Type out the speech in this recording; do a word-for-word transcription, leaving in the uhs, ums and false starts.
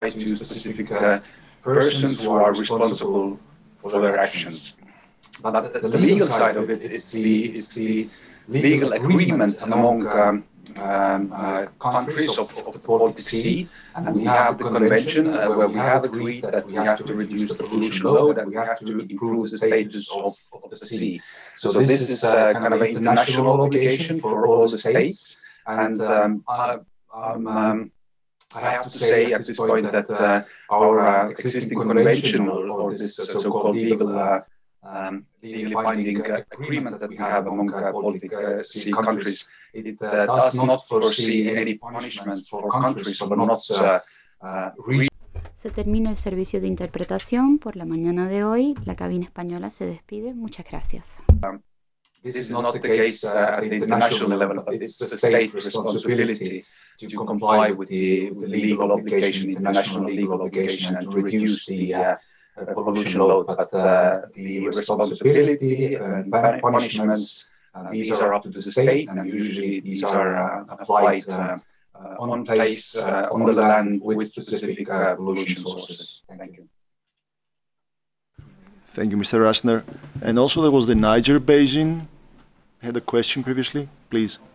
to specific uh, persons who are responsible for their actions. But the, the legal side of it, it's the it's the legal agreement among um, um, uh, countries of, of the Baltic Sea, and we have the convention uh, where we have agreed that we have to reduce the pollution load and we have to improve the status of, of the sea. So this is uh, kind of an international obligation for all the states, and um, I, I'm, um, I have to say at this point that uh, our uh, existing convention or, or this uh, so-called legal uh, um, legally binding uh, agreement that we have among uh, Baltic uh, Sea countries, it uh, does not foresee any punishments for countries for not uh, uh, reaching. Se termina el servicio de interpretación por la mañana de hoy. La cabina española se despide. Muchas gracias. This is not the case uh, at the international level, but it's the state responsibility to comply with the, with the legal obligation, international legal obligation, and to reduce the uh, uh, pollution load. But uh, the responsibility and punishments, uh, these are up to the state, and usually these are uh, applied uh, uh, on place, uh, on the land, with specific uh, pollution sources. Thank you. Thank you, Mister Rashner. And also there was the Niger Basin. Had a question previously, please.